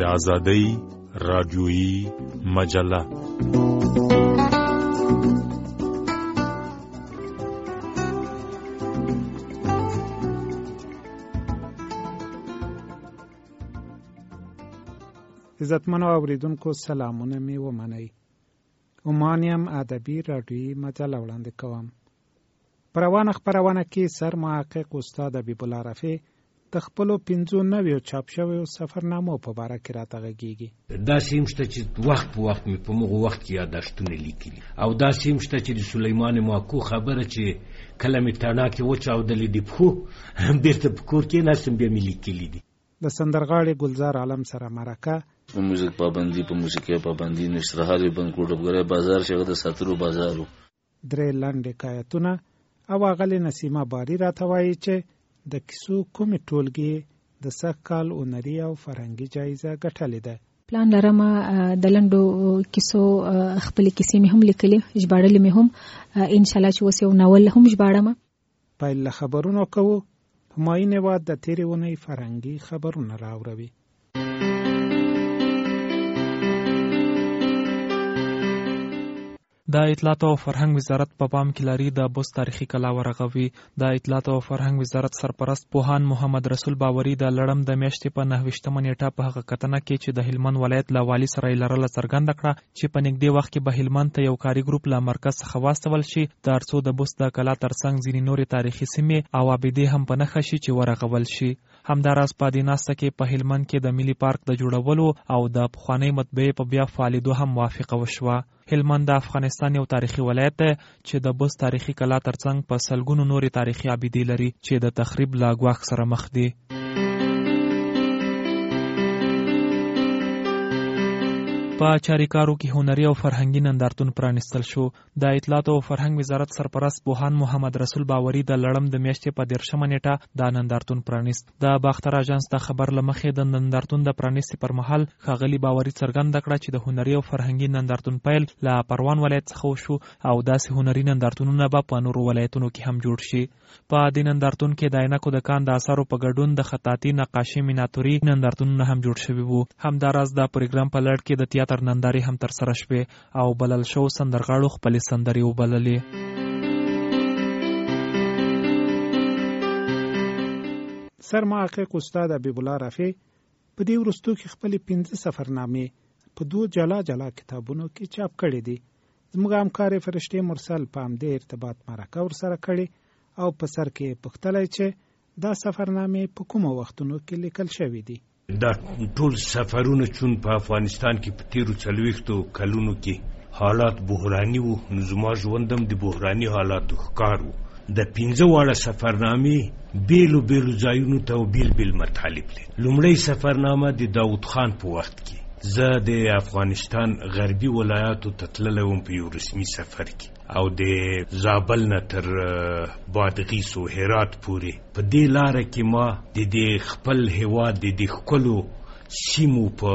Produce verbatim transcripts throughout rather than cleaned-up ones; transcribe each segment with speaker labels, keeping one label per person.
Speaker 1: آزادۍ رادیویي مجله.
Speaker 2: عزتمنو اوریدونکو سلامونه می ومنئ. عمانیم ادبي رادیویي مجله وړاندې کوم. په روانه خپرونه کې سر محقق استاد حبیب الله رفیع د خپلو پنځو نویو چاپ شویو سفرنامو په باره کې راته غږېږي.
Speaker 3: داسې هم شته چې وخت په وخت مې په مغه وخت کې یاداشتونه لیکلي، او داسې هم شته چې د سلیمان ماکو خبره چې کله مې تڼاکې وچاودلې د پښو بېرته په کور کې ناستم بیا مې لیکلي دي.
Speaker 2: د سندرغاړي گلزار عالم سره مرکه،
Speaker 4: په موزیک پابندي په موسیقي پابندي نشرحال بنکو ډبګره بازار شغه د ساترو بازارو
Speaker 2: درې لاندې حکایتونه او اغلی نسیمه باری راته وایي چې د کیسو کومې ټولګې د سږ کال اونري او فرهنګي جایزه ګټلې ده.
Speaker 5: پلان لرم د لنډو کیسو خپلې کیسې مې هم لیکلې، ژباړلې مې هم، انشاءالله چې اوس یو ناول هم ژباړم.
Speaker 2: پیل له خبرونو کوو. همایون هیواد د تېرې اونۍ فرهنګي خبرونه راوړوي.
Speaker 6: د اطلاعات او فرهنګ وزارت په پام کې لري د بست تاریخي کلا ورغوي. د اطلاعات او فرهنګ وزارت سرپرست پوهان محمد رسول باوري د لړم د میاشتې په نهه ویشتمه نیټه په هغه کتنه کې چې د هلمند ولایت له والي سره یې لرله څرګنده کړه چې په نږدې وخت کې به هلمند ته یو کاري ګروپ له مرکز څخه واستول شي تر څو د بست د کلا ترڅنګ ځینې نورې تاریخي سیمې او ابیدې هم په نښه شي چې ورغول شي. همداراز په دې ناسته کې په هلمند کې د ملي پارک د جوړولو او د پخوانۍ مطبعې په بیا فعالېدو هم موافقه وشوه. هلمند د افغانستان یو تاریخي ولایت دی چې د بست تاریخي کلا ترڅنګ په سلګونو نورې تاریخي ابیدې لري چې د تخریب له ګواښ سره مخ دي. په چاریکارو کې هنري او فرهنګي نندارتون پرانیستل شو. د اطلاعات او فرهنګ وزارت سرپرست پوهان محمد رسول باوري د لړم د میاشتې په دیرشمه نیټه دا نندارتون پرانیست. د باختر اژانس د خبر له مخې د نندارتون د پرانیستي پر مهال ښاغلي باوري څرګنده کړه چې د هنري او فرهنګي نندارتون پیل له پروان ولایت څخه وشو او داسې هنري نندارتونونه به په نورو ولایتونو کې هم جوړ شي. په دې نندارتون کې د عینکو د کان د اثارو په ګډون د خطاطي، نقاشي، میناتوري نندارتونونه هم جوړ شوي وو. همداراز د پروګرام په لړ کې د تیاتر نندارې هم تر سره شوې او بلل شو سندرغاړو خپلې سندرې وبللې.
Speaker 2: سر محقق استاد حبیب الله رفیع په دې وروستو کې خپلې پنځه سفرنامې په دوه جلا جلا کتابونو کې چاپ کړي دي. زموږ همکار فرشتې مرسل په همدې ارتباط مرکه ورسره کړې او په سر کې پوښتلی چې دا سفرنامې په کومو وختونو کې لیکل شوي دي.
Speaker 3: دا ټول سفرونه چون په افغانستان کې په تیرو څلوېښتو کلونو کې حالات بحراني وو، نو زما ژوندم د بحراني حالاتو ښکار وو. د پنځه واړه سفرنامې بیلو بیلو ځایونو ته او بیل بیل مطالب دي. لومړی سفرنامه د داود خان په وخت کې زه د افغانستان غربي ولایاتو ته تللی وم په یو رسمي سفر کې، او د زابل نه تر بادغیس او هرات پورې په دې لاره کې ما د دې خپل هیواد د دې ښکلو سیمو په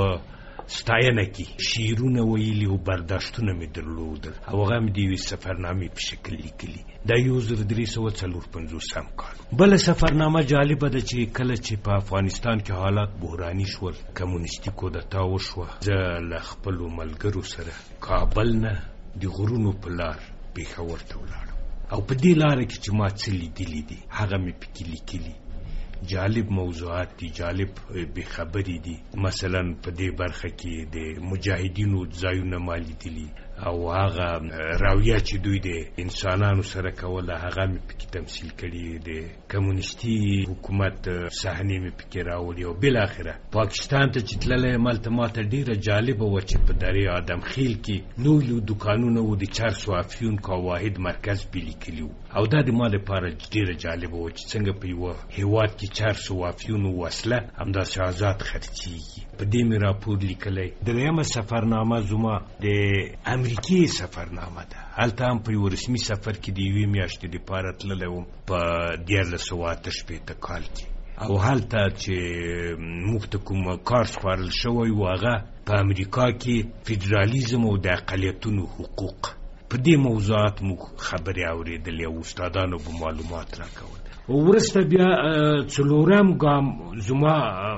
Speaker 3: ستاینه کې شعرونه ویلي او برداشتونه مې درلودل، او هغه مې د یوې سفرنامې په شکل لیکلي. دا یو زر درې سوه څلور پنځوسم کال. بله سفرنامه جالبه ده چې کله چې په افغانستان کې حالات بحراني شول، کمونیستي کودتا وشوه، زه له خپلو ملګرو سره کابل نه د غرونو په لار پېښور ته ولاړم، او په دې لاره کې چې ما څه لیدلي دي هغه مې پکې لیکلي. جالب موضوعات دي، جالب بېخبري دي. مثلا په دې برخه کې د مجاهدینو ځایونه ما لیدلي، او هغه راویه چې دوی د انسانانو سره کوله هغه مې پکې تمثیل کړي، د کمونیستي حکومت صحنې مې پکې راوړي. او بالاخره پاکستان ته چې تللی یم هلته ماته ډېره جالبه وه چې په درې آدم خیل کې لوی لوی دوکانونه وو، د چرسو افیونکو او واحد مرکز پې لیکلي وو. او دا د ما لپاره ډېره جالبه وه چې څنګه په یوه هېواد کې چرسو او افیونو وسله همداسې آزاد خرڅېږي. په دې مې راپور لیکلی. درېیمه سفرنامه زما د امریکې سفرنامه ده. هلته هم په یو رسمي سفر کې د یوې میاشتې دپاره تللی وم په دیارلس سوه اته شپېته کال کې، او هلته چې موږ ته کوم کار سپارل شوی و هغه په امریکا کې فدرالیزم او د اقلیتونو حقوق په دې موضوعات موږ خبرې اورېدلې او استادانو به معلومات راکول. ورسته بیا څلورم ګام زما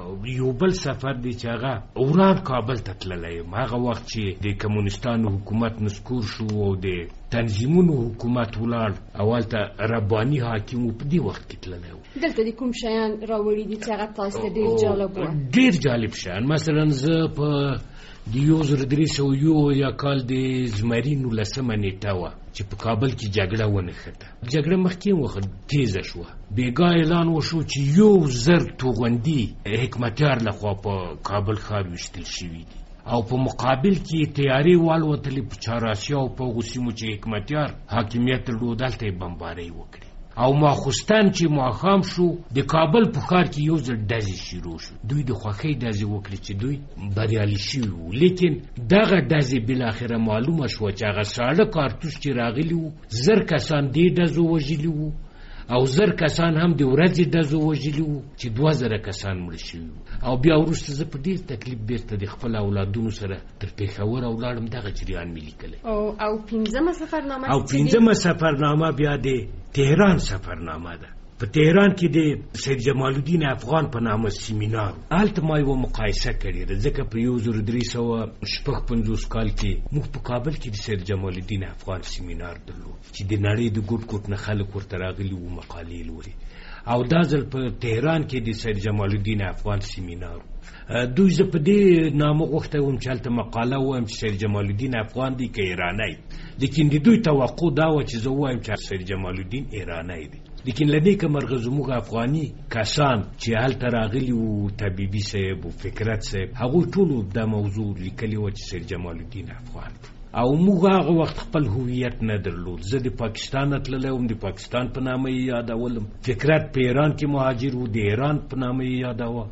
Speaker 3: یو بل سفر دی چې هغه اوران کابل ته تللی یم. هغه وخت چې د کمونستانو حکومت نسکور شو او د تنظیمونو حکومت ولاړ او هلته رباني حاکم و، په دې وخت کې تللی و.
Speaker 7: دلته د کوم شیان راوړي دي چې هغه تاسو ته ډېر جالب و؟
Speaker 3: ډېر جالب شیان. مثلا زه په د یو زر درې سوه یو یا کال د زمري نولسمه نیټه وه چې په کابل کې جګړه ونښته. جګړه مخکې وخت تیزه شوه. بېګا اعلان وشو چې یو زر توغندي حکمتیار لخوا په کابل ښار ویشتل شوي دي او په مقابل کې تیارې والوتلې په چهاراسیا او په هغو سیمو چې حکمتیار حاکمیت درلود، هلته یې بمبارۍ وکړې. او ماخوستن چې ماښام شو د کابل په ښار کې یو ځل ډزې شروع شو. دوی د خوښۍ ډزې وکړې چې دوی بریالي شوي وو، لیکن دغه ډزې بالاخره معلومه شوه چې هغه ساړه کارتوس چې راغلي وو، زر کسان دې ډزو وژلي وو او زر کسان هم د ورځې ډزو وژلي وو چې دوه زره کسان مړه شوي وو. او بیا وروسته زه په ډېر تکلیف بیرته د خپل اولادونو سره تر پېښور ولاړم. دغه جریان مې لیکلی.
Speaker 7: او او پنځمه سفرنامه
Speaker 3: او پنځمه سفرنامه بیا د تهران سفرنامه ده. په تهران کې د سید جمال الدین افغان په نامه سیمینار. هلته ما یوه مقایسه کړې ده، ځکه په یو زر درې سوه شپږ پنځوس کال کې موږ په کابل کې د سید جمال الدین افغان سیمینار درلود چې د نړۍ د ګوټ ګوټ نه خلک ورته راغلي وو مقالې لولي. او دا ځل په تهران کې د سید جمال الدین افغان سیمینار. دوی زه په دې نامه غوښتی وم چې هلته مقاله ووایم چې سید جمال الدین افغان دی که ایرانی، لیکن د دوی توقع دا وه چې زه ووایم چې سید جمال الدین ایرانی دی. لیکن له دې که مرغه زموږ افغاني کسان چې هلته راغلي وو، طبیبي صاحب و فکرت صاحب، هغوی ټولو دا موضوع لیکلې وه چې سید جمال الدین افغان دی. او موږ هغه وخت خپل هویت نه درلود. زه د پاکستان تللی وم، د پاکستان په نامه یې یادولم. فکرت په ایران کې مهاجر و، د ایران په نامه یې یادوه.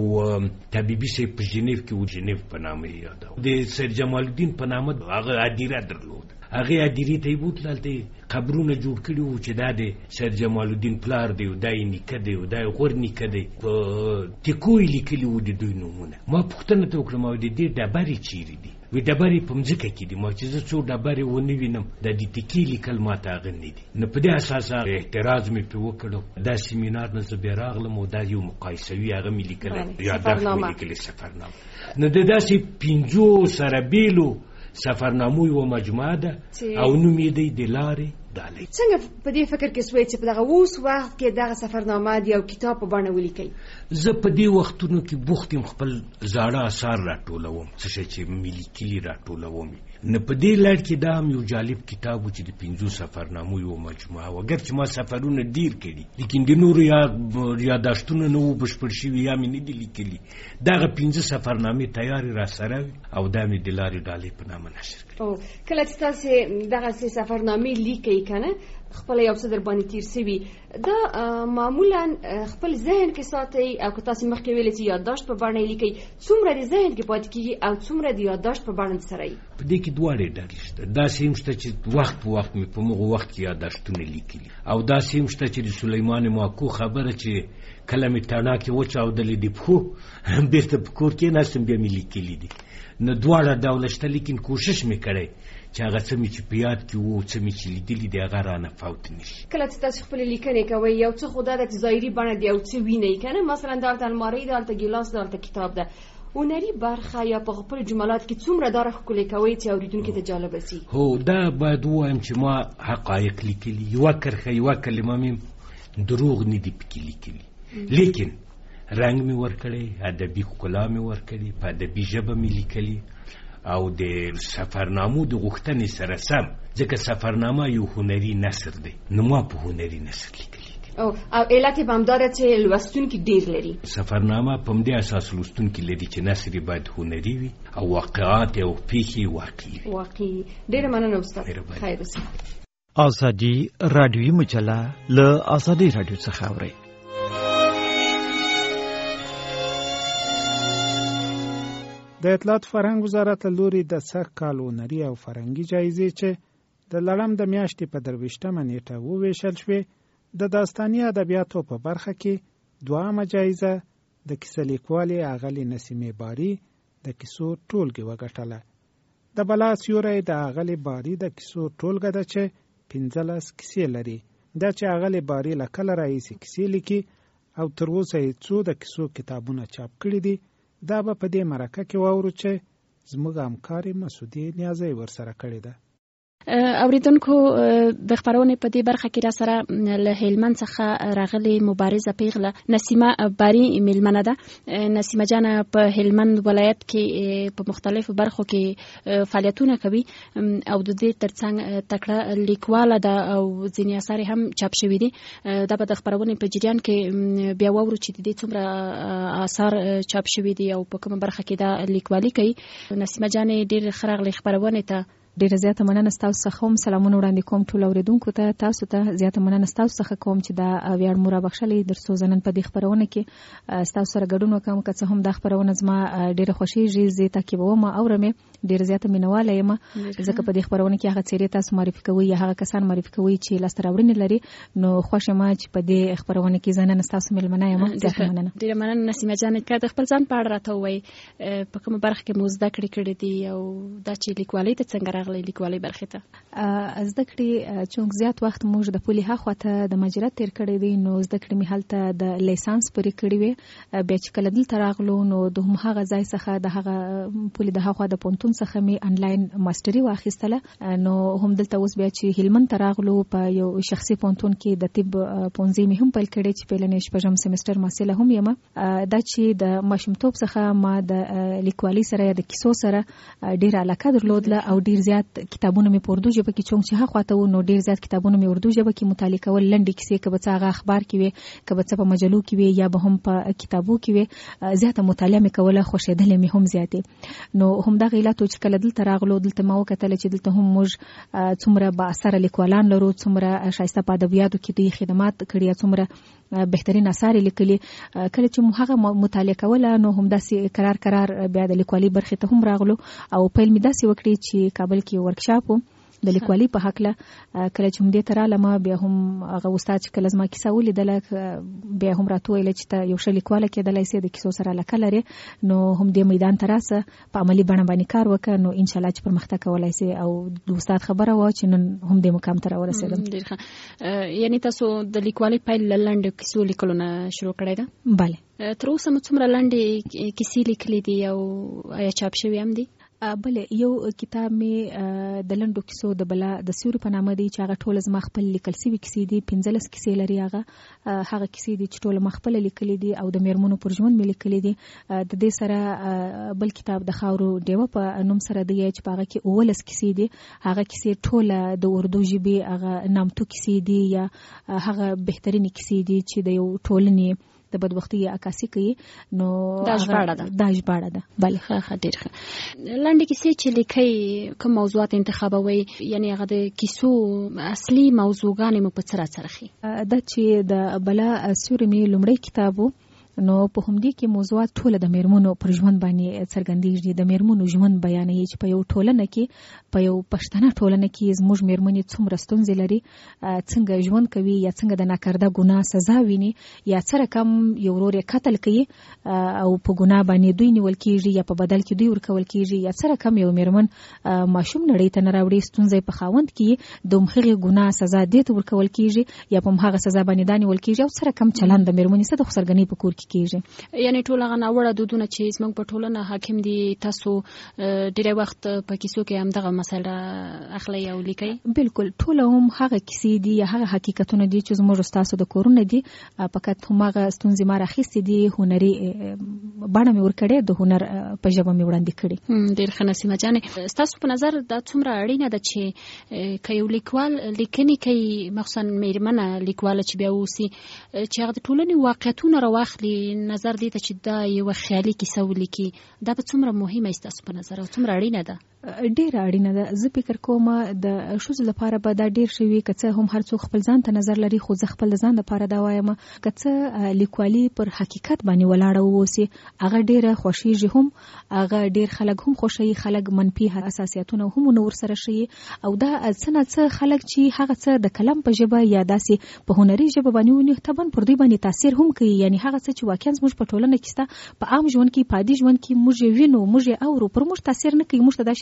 Speaker 3: او طبیبي صاحب په ژنیو کې و، ژنیو په نامه یې یادوه. د سید جمال الدین په نامه هغه هدیره درلود. هغې هدیرې ته یې بوتل، هلته یې قبرونه جوړ کړي وو چې دا د سید جمال الدین پلار دی او دا یې نیکه دی او دا یې غور نیکه دی. په ټیکو یې لیکلي وو د دوی نومونه. ما پوښتنه ته وکړم او د دې ډبرې چیرې دي؟ وی ډبرې په مځکه کې دي. ما چې زه څو ډبرې ونه وینم، د دې ټیکې لیکل ما ته هغه نه دي. نو په دې اساس اعتراض مې پرې وکړو. دا سیمینار نه زه بیا راغلم او دا یو مقایسوي هغه مې لیکلی یادښت مې لیکلی سفرنامه. نو د داسې پنځو سره بیلو سفرنامو یوه مجموعه ده او نوم یې دی د لارې ډالۍ.
Speaker 7: څنګه په دې فکر کې سوی چې په دغه اوس وخت کې دغه سفرنامه د یو کتاب په بڼه ولیکئ؟
Speaker 3: زه په دې وختونو کې بوخت یم، خپل زاړه اثار راټولوم، څه شی چې مې لیکلي راټولوم. نه په دې لړ کې دا هم یو جالب کتاب و چې د پنځو سفرنامو یوه مجموعه وه. اګر چې ما سفرونه ډېر کړي، لیکن د نورو یاداشتونه نه وو بشپړ شوي یا مې نه دي لیکلي. دغه پنځه سفرنامې تیارې را سره وي او دا مې د لارې ډالۍ په نامه نشر کړي.
Speaker 7: او کله چې تاسې دغسې سفرنامې لیکئ که نه، خپل یو څه در باندې تیر سوي، دا معمولا خپل ذهن کې ساتئ او که تاسې مخکې ویلې چې یادداشت په بڼه یې لیکئ، څومره د ذهن کې پاتې کېږي او څومره د یادداشت په بڼه سره یې؟
Speaker 3: په دې کې دواړې ډلې شته. داسې هم شته چې وخت په وخت مې په مغو وخت کې یادداشتونه لیکلي، او داسې هم شته چې د سلیمان ماکو خبره چې کله مې تڼاکې وچاودلې د پښو بېرته په کور کې ناستم بیا مې لیکلي دي. نو دواړه ډوله شته، لیکن کوشش مې کړی چې هغه څه مې چې په یاد کې وو، څه مې چې لیدلي دي، هغه رانه فوت نه شي.
Speaker 7: کله چې تاسې خپلې لیکنې کوئ، یو څه خو دا ده چې ظاهري بڼه د یو څه وینئ که نه، مثلا دلته المارۍ ده، هلته ګیلاس ده، هلته کتاب ده. هنري برخه یا په خپل جملات کې څومره دا راښکلې کوئ چې اورېدونکي ته جالبه سي؟
Speaker 3: هو دا باید ووایم چې ما حقایق لیکلي، یوه کرښه یوه کلمه مې دروغ نه دي پکې لیکلي، لیکن رنګ مې ورکړی، ادبي ښکلا مې ورکړې، په ادبي ژبه مې لیکلي او د سفرنامو د غوښتنې سره سم، ځکه سفرنامه یو هنري نثر دی، نو ما په هنري نثر لیکلي دي.
Speaker 7: او علت یې به همداره چې لوستونکي ډېر لري.
Speaker 3: سفرنامه په همدې اساس لوستونکي لري چې نثر یې باید هنري وي او واقعات او پیښې واقعي وي.
Speaker 7: واقعي. ډېره مننه استاد. خیر اوسئ.
Speaker 8: ازادي راډیویي مجله له ازادي راډیو څخه اورئ.
Speaker 2: د اطلاعات فرهنګ وزارت له لوري د سږ کال هنري او فرهنګي جایزې چې د لړم د میاشتې په درویشتمه نیټه وویشل شوې، د داستاني ادبیاتو په برخه کې دوهمه جایزه د کیسه لیکوالې اغلې نسیمې باري د کیسو ټولګې وګټله. د بلا سیوری د اغلی باری د کیسو ټولګه ده چې پنځلس کیسې لري. دا چې اغلی باری له کله راهیسې کیسې لیکي او تر اوسه یې څو د کیسو کتابونه چاپ کړي دي، دا به په دې مرکه کې واورو چې زموږ همکارې مسعودې نیازۍ ورسره کړې ده.
Speaker 9: اوریدونکو د خبرونې په دې برخه کې را سره له هلمند څخه راغلي مبارزه پیغله نسیمه باری میلمنه ده. نسیمه جان په هلمند ولایت کې په مختلفو برخو کې فعالیتونه کوي او د دې ترڅنګ تکړه لیکواله ده او ځینې اثار هم چاپ شوي دي. دا به د خبرونې په جریان کې بیا واورو چې د دې څومره اثار چاپ شوي دي او په کومه برخه کې دا لیکوالي کوي. نسیمه جان ډېر ښه راغلې خبرونه ته. ډیره زیاته مننه ستاسو څخه هم سلامونه وړاندې کوم ټول اوریدونکو ته. تاسو ته زیاته مننه ستاسو څخه کوم چې دا ویاړ مو رابخښلی در څو ځنن په دې خپرونه کې ستاسو سره ګډون وکړم. که څه هم دا خپرونه زما ډیره خوښیږي، زه تعقیبوم اورم، ډیره زیاته مینواله یم ځکه په دې خپرونه کې هغه څیرې تاسو معرفي کوئ یا هغه کسان معرفي کوئ چې لاسته راوړنې لري. نو خوښ یم چې په دې خپرونه کې زه نن ستاسو میلمنه یم. زیاته مننه. ډیره مننه نسیمه جان. که د خپل ځان په اړه راته ووایئ په کومه برخه کې مو زده کړې کړې دي او دا چې لیکوالۍ ته څنګه راغلی لیکوالۍ برخې ته؟ زده کړې چونک زیات وخت موږ د پولي هاخوا ته د مهاجرت تیر کړی دی، نو زده کړې مې هلته د لیسانس پورې کړې وې. بیا چې کله دلته راغلو نو د هماغه ځای څخه د هغه پولي د هاخوا د پوهنتون څخه مې انلاین ماسټري واخیستله. نو هم دلته اوس بیا چې هلمند ته راغلو په یو شخصي پوهنتون کې د طب پوهنځي مې هم پیل کړی چې پیلنې شپږم سمستر محصله هم یم. دا چې د ماشومتوب څخه ما د لیکوالۍ سره یا د کیسو سره ډېره علاقه درلودله او ډېر زیات کتابونه مې په اردو ژبه کې چونک چې هاخوا ته وو نو ډېر زیات کتابونه مې اردو ژبه کې مطالعه کول. لنډې کیسې که به څه هغه اخبار کې وې، که به څه په مجلو کې وې یا به هم په کتابو کې وې، زیاته مطالعه مې کوله، خوښېدلې مې هم زیاتې. نو همدغه علت و چې کله دلته راغلو دلته ما وکتله چې دلته هم موږ څومره با اثره لیکوالان لرو، څومره ښایسته په ادبیاتو کې دوی خدمات کړي، څومره بهترین اثار لیکلي. کله چې مو هغه مطالعه کوله نو همداسې قرار قرار بیا د لیکوالۍ برخې ته هم راغلو او پیل مې داسې وکړي چې کابل کې ورکشاپ و د لیکوالۍ په هکله. کله چې همدې ته رالم بیا هم هغه استاد چې کله زما کیسه ولیدله بیا هم راته وویله چې ته یو ښه لیکواله کېدلی سې، د کیسو سره علاقه لرې، نو همدې میدان ته راسه، په عملي بڼه باندې کار وکړه، نو انشاءالله چې پرمختګ کولی سې. او د استاد خبره وه چې نن همدې مقام ته راورسېدم. ډېر ښه. یعنې تاسو د لیکوالۍ پیل له لنډو کیسو لیکلو نه شروع کړی ده؟ بله. تر اوسه مو څومره لنډې کیسې لیکلې دي او آیا چاپ شوي هم دي؟ بله، یو کتاب مې د لنډو کیسو د بلا د سیوري په نامه دی چې هغه ټوله زما خپل لیکل سوي کیسې دي. پنځلس کیسې لري. هغه هغه کیسې دي چې ټوله ما خپله لیکلې دي او د میرمنو پر ژوند مې لیکلې دي. د دې سره بل کتاب د خاورو ډیوه په نوم سره دی چې په هغه کې اوولس کیسې دي. هغه کیسې ټوله د اردو ژبې هغه نامتو کیسې دي یا هغه بهترینې کیسې دي چې د یو ټولنې د بدبختۍ عکاسي کوي. نو دا ژباړه ده. دا ژباړه ده. بله. ښه ښه ډېر ښه. لنډې کیسې چې لیکئ کوم موضوعات انتخابوئ؟ یعنې هغه د کیسو اصلي موضوعګانې مو په څه راڅرخي؟ دا چې د بلا سیوري مې لومړی کتاب و نو په همدې کې موضوعات ټوله د میرمنو پر ژوند باندې څرګندېږي. د میرمنو ژوند بیانوي چې په یو ټولنه کې، په یو پښتنه ټولنه کې زموږ میرمنې څومره ستونزې لري، څنګه ژوند کوي، یا څنګه د ناکرده ګناه سزا ویني، یا څه رقم یو ورور یې قتل کوي او په ګناه باندې دوی نیول کېږي یا په بدل کې دوی ورکول کېږي، یا څه رقم یو میرمن ماشوم نړۍ ته نه راوړي، ستونزه په خاوند کې د همغې ګناه سزا دې ته ورکول کېږي یا په همغه سزا باندې دا نیول کېږي، او څه رقم چلند د میرمنې څه د خسرګنۍ په کور کې کېږي. یعنې ټول هغه ناوړه دودونه چې زموږ په ټولنه حاکم دي تاسو ډېری وخت په کیسو کې همدغه مسایل اخلئ او لیکئ؟ بالکل. ټول هم هغه کیسې دي یا هغه حقیقتونه دي چې زموږ ستاسو د کورونه دي، فقط هماغه ستونزې ما راخیستې دي، هنري بڼه مې ورکړې، د هنر په ژبه مې وړاندې کړې. ډېر ښه نسیمه جانې. ستاسو په نظر دا څومره اړینه ده چې که یو لیکوال لیکنې کوي، مخصوصا میرمنه لیکواله چې بیا اوسي، چې هغه د ټولنې واقعیتونه راواخلي، نظر دی ته چې دا یو خیالي کیسه ولیکي، دا به څومره مهمه است تاسو په نظر او څومره اړینه ده؟ ډېره اړینه ده. زه فکر کوم د ښځو لپاره به دا ډېر ښه وي که څه هم هر څوک خپل ځان ته نظر لري، خو زه خپل ځان لپاره دا وایم که څه لیکوالي پر حقیقت باندې ولاړه واوسي، هغه ډېره خوښیږي، هم هغه ډېر خلک هم خوښوي، خلک منفي حساسیتونه هم نه ورسره ښیي، او دا څه نه څه خلک چې هغه څه د کلم په ژبه یا داسې په هنري ژبه باندې ونیو طبعا پر دوی باندې تاثیر هم کوي. یعنې هغه څه چې واقعا زموږ په ټولنه کې شته، په عام ژوند کې، په عادي ژوند کې موږ یې وینو، موږ یې اورو، پر موږ تاثیر نه کوي، موږ ته دا شی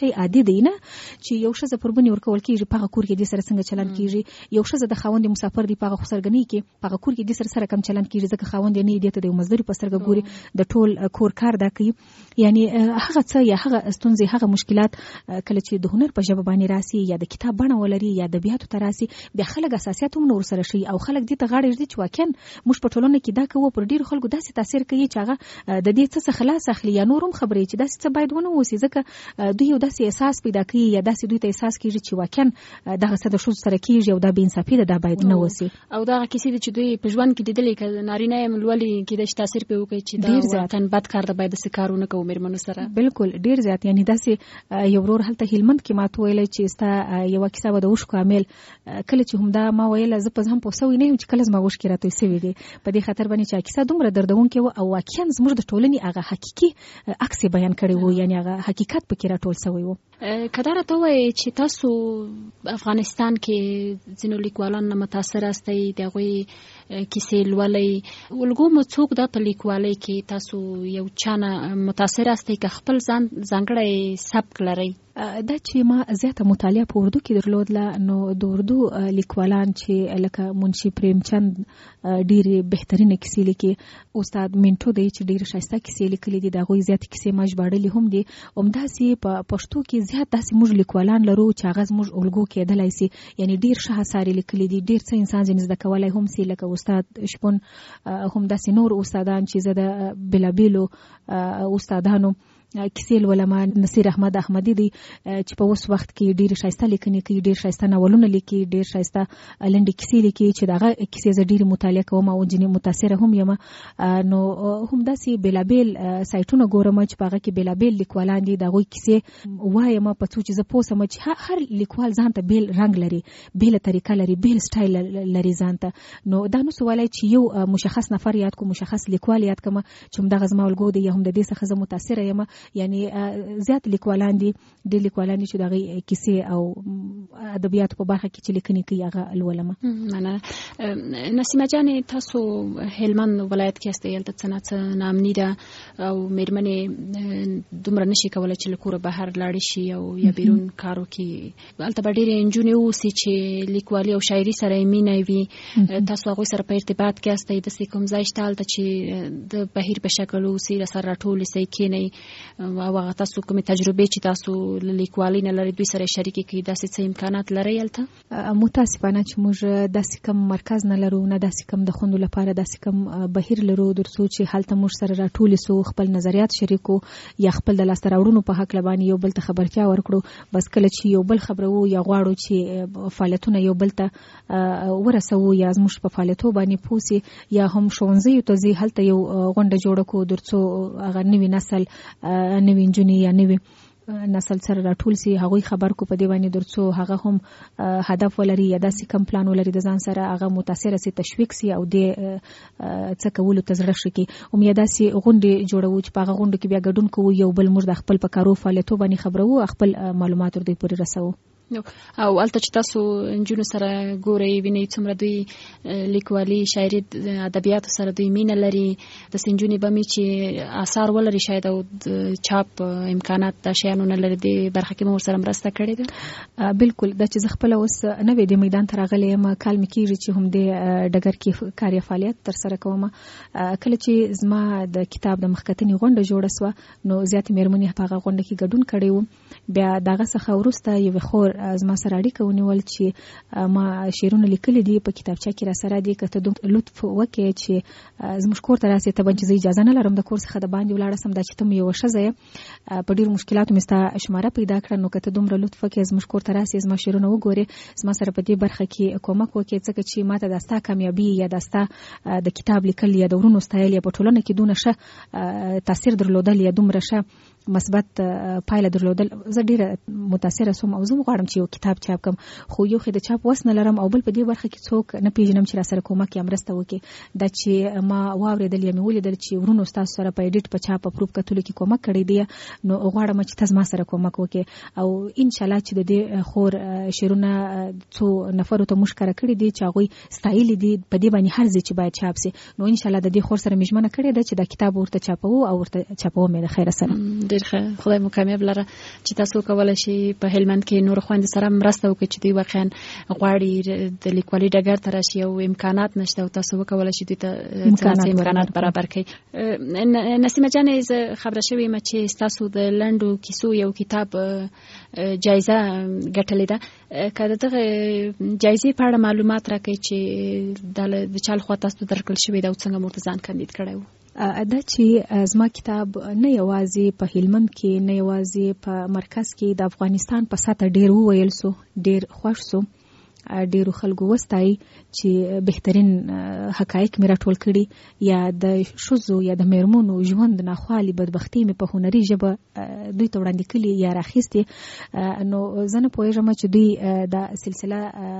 Speaker 5: شی عادي دی نه چې یو ښځه پر بنې ورکول کېږي په هغه کور کې دې سره څنګه چلند کېږي، یو ښځه د خاوند مسافر دی په هغه خسرګنۍ کې په هغه کور کې دې سره سره کم چلند کېږي ځکه خاوند یې نه دی ته د مزدوري په سترګه ګوري، د ټول کور کار دا کوي. یعنی هغه څه یا هغه ستونزې هغه مشکلات کله چې د هنر په ژبه باندې راسي یا د کتاب بڼه ولري یا ادبیاتو ته راسي، بیا خلک اساسیات هم نور سره شي او خلک دې ته غاړه ږدي چې واقعا موږ په ټولنه کې دا کوو. پر ډیرو خلکو داسې تاثیر کوي چې هغه د دې څه څخه خلاص اخلي یا نور هم خبرې چې داسې څه باید ونه اوسي، ځکه دوی یو داسې احساس پیدا کوي یا داسې دوی ته احساس کېږي چې واقعا دغه څه د ښځو سره کېږي او دا بې انصافي ده، دا باید نه اوسي.
Speaker 9: او دغه کیسې دي چې دوی په ژوند کې لیدلې که نارینه یې لولي کېدای شي تاثیر پرې وکړي چې دا واقعا بد کار ده، باید داسې کار ونه کوو مېرمنو سره.
Speaker 5: بالکل ډېر زیات. یعنې داسې یو ورور هلته هلمند کې ما ته ویلی چې ستا یوه کیسه به د اوښکو عامل کله چې همدا ما ویله زه په ځان پوه سوی نه یم چې کله زما اوښکې راته سوي دي په دې خاطر باندې چې کیسه دومره دردونکې وه او واقعا زموږ د ټولنې هغه حقیقي عکس یې بیان کړی و، یعنې هغه حقیقت پکې راټول سوی و.
Speaker 9: که دا راته ووایې چې تاسو افغانستان کې ځینو لیکوالانو نه متاثر استئ، د هغوی کیسې لولئ، الګو مو څوک دا په لیکوالۍ کې تاسو یو چا نه متاثر استئ که خپل ځان ځانګړی سبک لرئ؟
Speaker 5: دا چې ما زیاته مطالعه په اردو کې درلودله، نو د اردو لیکوالان چې لکه منشي پریمچند ډېرې بهترینه کیسې لیکي، استاد منټو دی چې ډېرې ښایسته کیسې لیکلي دي، د هغوی زیاتې کیسې ما ژباړلې هم دي. همداسې په پښتو کې زیات داسې موږ لیکوالان لرو چې هغه زموږ الګو کېدلی سي، یعنې ډېر ښه اثار یې لیکلي دي، ډېر څه انسان ځینې زده کولی هم سي، لکه استاد شپون، همداسې نور استادان چې زه د بېلابېلو استادانو کیسې لولم. نصیر احمد احمدي دی چې په اوس وخت کې ډېرې ښایسته لیکنې کوي، ډېر ښایسته ناولونه لیکي، ډېر ښایسته لنډې کیسې لیکي چې د هغه کیسې زه ډېرې مطالعه کوم او ځینې متاثره هم یم. نو همداسې بېلابېل سایټونه ګورم چې په هغه کې بېلابېل لیکوالان دي، د هغوی کیسې وایم په څو چې زه پوه سم چې هر لیکوال ځان ته بېل رنګ لري، بېله طریقه لري، بېل سټایل لري ځان ته. نو دا نو سو ویلی چې یو مشخص نفر یاد کو، مشخص لیکوال یاد کړم چې همدغه زما الګو دی یا هم د دې څخه زه متاثره یم. یعنی زیات لیکوالان دي، ډېر لیکوالان دي چې د هغوی کیسې او ادبیاتو په برخه کې چې لیکنې کوي هغه لولم.
Speaker 9: مننه. نسیمه جانې، تاسو هلمند ولایت کې هستئ، هلته څه نه څه ناامني ده او مېرمنې دومره نشي کولی چې له کوره بهر لاړې شي او یا بیرون کار وکړي. هلته به ډېرې نجونې اوسي چې لیکوالي او شاعري سره یې مینه وي، تاسو هغوی سره په ارتباط کې هستئ، داسې کوم ځای شته هلته چې د بهیر په شکل اوسي، راسره راټولې سئ کښېنئ او هغه تاسو کومې تجربې چې تاسو له لیکوالۍ نه لرئ دوی سره شریکې کړي، داسې څه امکانات لرئ هلته؟
Speaker 5: متاسفانه چې موږ داسې کم مرکز نه لرو، نه داسې کم د خوندو لپاره داسې کم بهیر لرو تر څو چې هلته موږ سره راټولې سو، خپل نظریات شریکو یا خپل د لاسته راوړنو په هکله باندې یو بل ته خبرتیا ورکړو. بس کله چې یو بل خبرو یا غواړو چې فعالیتونه یو بل ته ورسوو یا زموږ په فعالیتو باندې پوه سي یا هم ښوونځیو ته ځي، هلته یو غونډه جوړه کړو تر څو هغه نوي نسل، نوي نجونې یا نوي نسل سره راټول سي، هغوی خبر کو په دې باندې تر څو هغه هم هدف ولري یا داسې کم پلان ولري د ځان سره، هغه متاثره سي، تشویق سي او دې څه کولو ته زړه ښه کړي. هم یا داسې غونډې جوړوو چې په هغه غونډو کې بیا ګډون کوو، یو بل موږ د خپل په کارو فعالیتو باندې خبرو، خپل معلومات ور دوی پورې رسوو.
Speaker 9: او هلته چې تاسو نجونو سره ګورئ وینئ څومره دوی لیکوالي، شاعري، ادبیاتو سره دوی مینه لري، داسې نجونې به مې چې اثار ولري شاید او د چاپ امکانات دا شیانو نه لري، دې برخه کې مو ورسره مرسته کړې ده؟
Speaker 5: بالکل. دا چې زه خپله اوس نوې د میدان ته راغلی یم، کال مې کېږي چې هم دې ډګر کې کار یا فعالیت ترسره کوم. کله چې زما د کتاب د مخکتنې غونډه جوړه سوه نو زیاتې مېرمنې په هغه غونډه کې ګډون کړی و. بیا د هغه څخه وروسته یوې خور زما سره اړیکه ونیول چې ما شعرونه لیکلي دي په کتابچه کې را سره دي، که ته دومره لطف وکړې چې زموږ کور ته راسې، ته به چې زه اجازه نه لرم د کور څخه د باندې ولاړه سم، دا چې ته م یوه ښځه یې په ډېرو مشکلاتو مې ستا شماره پیدا کړه، نو که ته دومره لطف وکړې زموږ کور ته راسې، زما شعرونه وګورې، زما سره په دې برخه کې کومک وکړې، ځکه چې ما ته دا ستا کامیابي یا دا ستا د کتاب لیکل یا د ورونو ستایل یا په ټولنه کې دونه ښه تاثیر درلودل یا دومره ښه مثبت پایله درلودل، زه ډېره متاثره سوم او زه غواړم چې یو کتاب چاپ کړم، خو یو خو د چاپ وس نه لرم او بل په دې برخه کې څوک نه پېژنم چې را سره کومک یا مرسته وکړي. دا چې ما واورېدل یا مې ولیدل چې ورونو ستاسو سره په ایډیټ، په چاپ، په پروف کتلو کې کومک کړی دی، نو غواړم چې تاسو ما سره کومک وکړي او ان شاء الله چې د دې خور شعرونه څو نفرو ته مشکره کړي دي چې هغه ستایل دي په دې باندې هر ځای چې باید چاپ سي نو ان شاء الله د دې خور سره مجمنه کړي ده چې دا کتاب ورته چاپو او ورته چاپو مې د خیر سره
Speaker 9: ډیر ښه خدای مو کامیاب لره چې تاسو کولای شئ په هلمند کې نور خويند سره مرسته وکړي چې دوی واقعا غواړي د لیکوالي ډګر ته راشي او امکانات نشته او تاسو وکولای شئ دوی ته امکانات برابر کړئ. نسیمه جان زه خبره شوې م چې تاسو د لنډو کیسو یو کتاب جایزه ګټلې ده که دغه جایزې په اړه معلومات راکړئ چې د چا لخوا تاسو درکړل شوې ده او څنګه مو ته ځان کاندید کړی و؟
Speaker 5: دا چې زما کتاب نه یوازې په هلمند کې نه یوازې په مرکز کې د افغانستان په سطح ډیر وویل سو ډیر خوښ سو ډیرو خلکو وستای چې بهترین حقایق مې راټول کړي یا د شوزو یا د میرمنو ژوند ناخوالي بدبختی مې په هنري ژبه دوی ته وړاندې کړي یا راخیستې نو زه نه پوهېږم چې دوی دا سلسله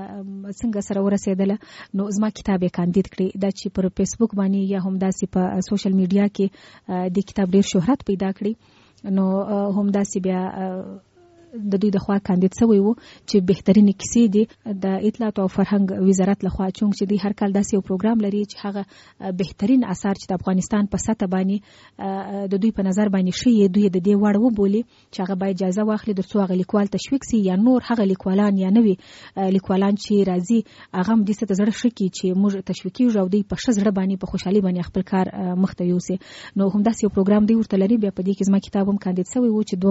Speaker 5: څنګه سره ورسېدله نو زما کتاب یې کاندید کړي دا چې پر فیسبوک باندې یا همداسې په سوشل میډیا کې د کتاب ډیر شهرت پیدا کړي نو همداسې بیا د دوی د خوا کاندید شوی وو چې بهترین کیسې دي د اطلاعات او فرهنګ وزارت لخوا چونګ چې دوی هر کال داسې یو پروګرام لري چې هغه بهترین اثار چې د افغانستان په سطح باندې د دوی په نظر باندې شي دوی د دې وړ وبولي چې هغه باید اجازه واخلي ترڅو هغه لیکوال تشویق سي یا نور هغه لیکوالان یا نوي لیکوالان چې راځي هغه هم د ست زړه شکی چې موږ تشویقي او دوی په شزړه باندې په خوشحالي باندې خپل کار مخته یوسي نو هم داسې یو پروګرام دی ورته لري بیا په دې کې زما کتاب هم کاندید شوی وو چې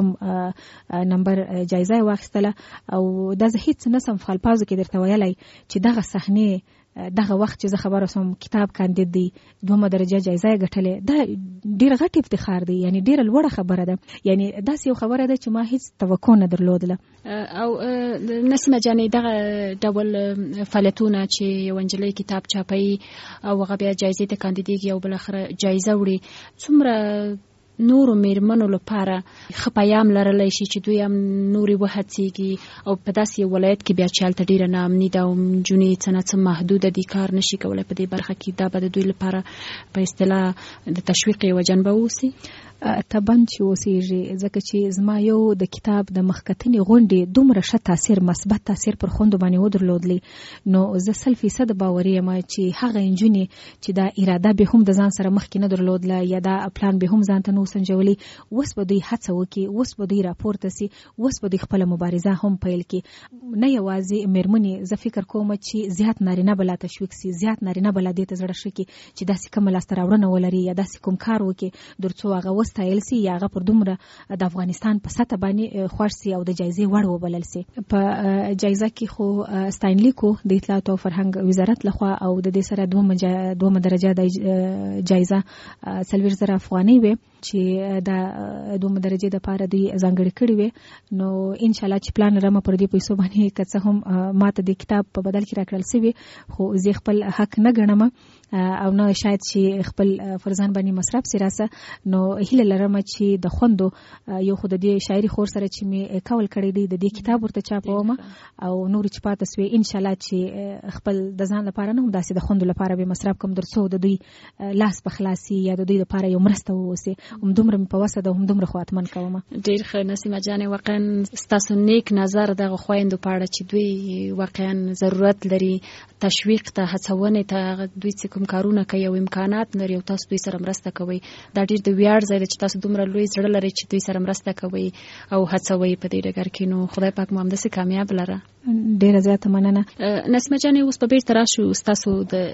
Speaker 5: دوم نمبر جایزه واخیستله او دا زه هیڅ نسم په الفاظو کې درته ویلی چې دغه صحنې دغه وخت چې زه خبره سوم کتاب کاندید دی دومره درجه جایزه یې ګټلې دا ډېر غټ افتخار دی یعنی ډېره لوړه خبره ده یعنی داسې یو خبره ده چې ما هیڅ توقع نه درلودله.
Speaker 9: او نسیمه جانې دغه ډول فعالیتونه چې یو نجلۍ کتاب چاپوي او هغه بیا جایزې ته کاندیدېږي او بالاخره جایزه وړي څومره نورو میرمنو لپاره ښه پیام لرلی شي چې دوی هم نورې وهڅېږي او په داسې یو ولایت کې بیا چې هلته ډېره ناامني ده او نجونې څه نه څه محدوده دي کار نشي کولی په دې برخه کې دا به د دوی لپاره په اصطلاح د تشویق یوه جنبه واوسي
Speaker 5: طبعا چې اوسېږي ځکه چې زما یو د کتاب د مخکتنې غونډې دومره ښه تاثیر مثبت تاثیر پر خویندو باندې ودرلودلی نو زه سل فیصد باوري یم چې هغه نجونې چې دا اراده به هم د ځان سره مخکې نه درلودله یا دا پلان به هم ځان ته نه وسنجولی اوس به دوی هڅه وکړي اوس به دوی راپورته سي اوس به دوی خپله مبارزه هم پیل کړي نه یوازې میرمنې زه فکر کوم چې زیات نارینه به لا تشویق سي زیات نارینه به لا دې ته زړه ښه کړي چې داسې کومه لاسته راوړنه ولري یا داسې کوم کار وکړي ترڅو هغه ستایل سي یا هغه پر دومره د افغانستان په سطح باندې خوښ سي او د جایزې وړ وبلل سي. په جایزه کې خو ستاینلیکو د اطلاعات او فرهنګ وزارت لخوا او د دې سره دوه دوه درجه د جایزه څلوېښت زره افغانۍ وي چې دا دوه درجه د پاره دوی ځانګړي کړي وي نو ان شاء الله چې پلان لرم پر دې پیسو باندې که څه هم ماته د کتاب په بدل کې راکړل سوي خو زه خپل حق نه ګڼم او نه شاید چې خپل فرزان باندې مصرف سي راسه نو هیله لرم چې د خوندو یو خود د شاعري خور سره چې می کول کړی دی د دې کتاب ورته چاپوم او نور چې پاتې سوی ان شاء الله چې خپل د ځان لپاره نه هم داسې د خوندو لپاره به مصرف کوم درڅو د دوی لاس په خلاصي یا د دوی لپاره یو مرسته ووسي هم دومره په وسه ده هم دومره خواتمن کوم.
Speaker 9: ډیر ښه نسیمه جانې واقعا ستاسو نیک نظر دغه خویندو په اړه چې دوی واقعا ضرورت لري تشویق ته هڅونې ته دوی چې کوم کارونه کوي او امکانات لري او تاسو دوی سره مرسته کوي دا ډیر د ویاړ ځای دی چې تاسو دومره لوی زړه لري چې دوی سره مرسته کوي او هڅوي په دې ډګر کې نو خدای پاک مو همداسې کامیاب لره.
Speaker 5: ډیره زیاته مننه.
Speaker 9: نسیمه جانې اوس په بیرته راشو ستاسو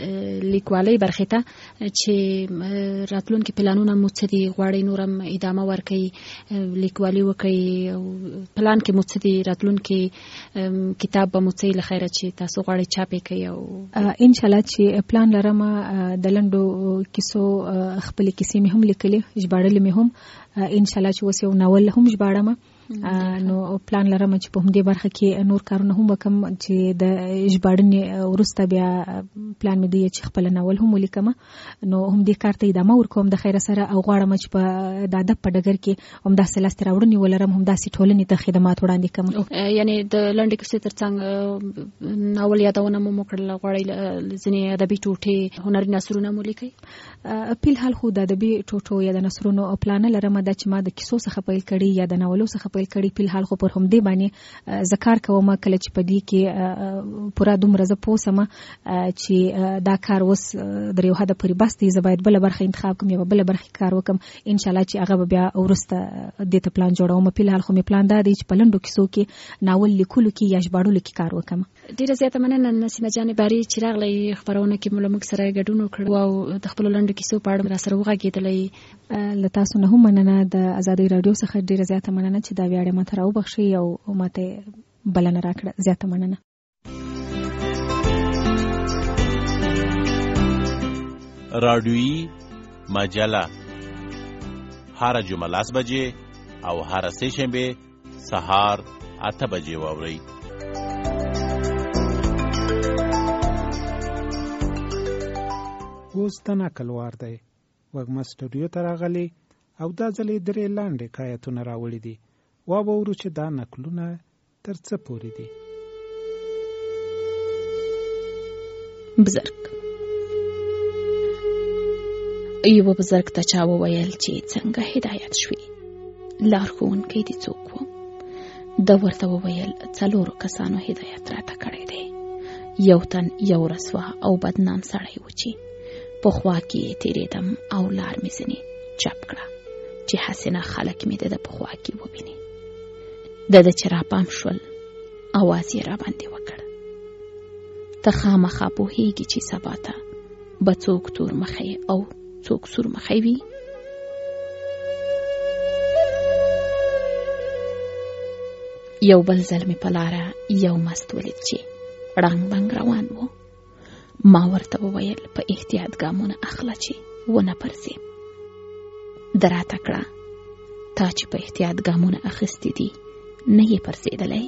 Speaker 9: د لیکوالۍ برخې ته چې راتلونکي پلانونه مو څه دي غواړئ نور هم ادامه ورکړئ لیکوالي وکړئ او پلان کې مو څه دي راتلونکي کتاب به مو څه له خیره چې تاسو غواړئ چاپ یې کړئ او
Speaker 5: ان شاء الله چې پلان لرم د لنډو کیسو خپلې کیسې مې هم لیکلې ژباړلې مې هم ان شاء الله چې اوس یو ناول هم ژباړم نو پلان لرم چې په همدې برخه کې نور کارونه هم وکم چې د ژباړنې وروسته بیا پلان مې دی چې خپل ناول هم ولیکم. نو هم دې کار ته ادامه ورکوم د خیر سره او غواړم چې په د ادب په ډګر کې هم داسې لاسته راوړنې ولرم، هم داسې ټولنې ته خدمات وړاندې کړم.
Speaker 9: یعنی د لنډې کیسې ترڅنګ ناول یادونه مو وکړل، غواړئ ځینې ادبي ټوټې هنري نثرونه مو لیکئ؟ فلحال خو د ادبي ټوټو یا د نثرونو پلان لرم دا چې ما د کیسو څخه پیل کړي یا د ناولو څخه پیل کړي. فلحال خو پر همدې باندې ذکر کوم کله چې په دې کې پورا دومره زه پوه سم چې دا کار اوس د یو حد پورې بس دی، زه باید بل برخه انتخاب کوم یا بل برخه کار وکم. ان شاء الله چې هغه بیا ورسته د ته پلان جوړوم. فلحال خو می پلان دا دی چې په لنډو کیسو کې ناول لیکلو کې یا ژباړلو کې کار وکم. ډیره زیاته مننه نسیمه جان باری چې راغلی خبرونه کې ملمک سره ګډون وکړ او د خپل لنډو کیسو په اړه را سره وغږېدلې. له تاسو نه هم مننه، د آزادۍ رادیو څخه ډیره زیاته مننه چې دا ویاړ ماته راوبخښي او ماته بلنه راکړه. زیاته مننه.
Speaker 10: رادیویی مجله هر جمعه لاس بجې او هر سه شنبه سهار اته بجې واورئ.
Speaker 2: اوس تنا کلوار دی وګما سټوډیو ته راغلی او دا ځلې درې لاندې حکایتونه راوړي دي. وا به ورو چې دا نقلونه تر څه پورې دي.
Speaker 11: بزرګ یو بزرګ ته چا وویل چې څنګه هدایت شوي، لارښوونکی دې څوک و؟ ده ورته وویل څلورو کسانو هدایت راته کړی دی. یو تن یو رسوا او بدنام سړی و چې په خوا کې تېرېدم او لار مې ځینې چپ کړه چې حسنه خلک مې د ده په خوا کې وویني. د ده چې راپام شول اواز یې راباندې وکړ، ته خامخا پوهېږي چې سبا ته به څوک تور مخی او څوک سور مخی وي؟ یو بل ځل مې په لاره یو مست ولید چې ړنګ بنګ روان و. ما ورته وویل په احتیاط ګامونه اخله چې ونه پرځې. ده راته کړه تا چې په احتیاط ګامونه اخیستې دي نه یې پرځېدلی؟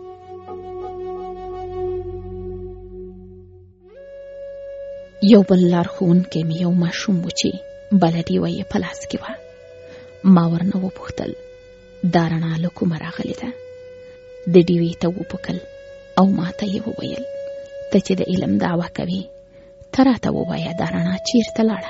Speaker 11: یو بل لارښوونکی مې یو ماشوم و چې بله ډیوه یې په لاس کې وه. ما ورنه وپوښتل دا رڼا له کومه راغلې ده؟ د ډیوې ته وپوکل او ما ته یې وویل ته چې د علم دعوه کوي ته راته ووایه دا رڼا چیرته لاړه؟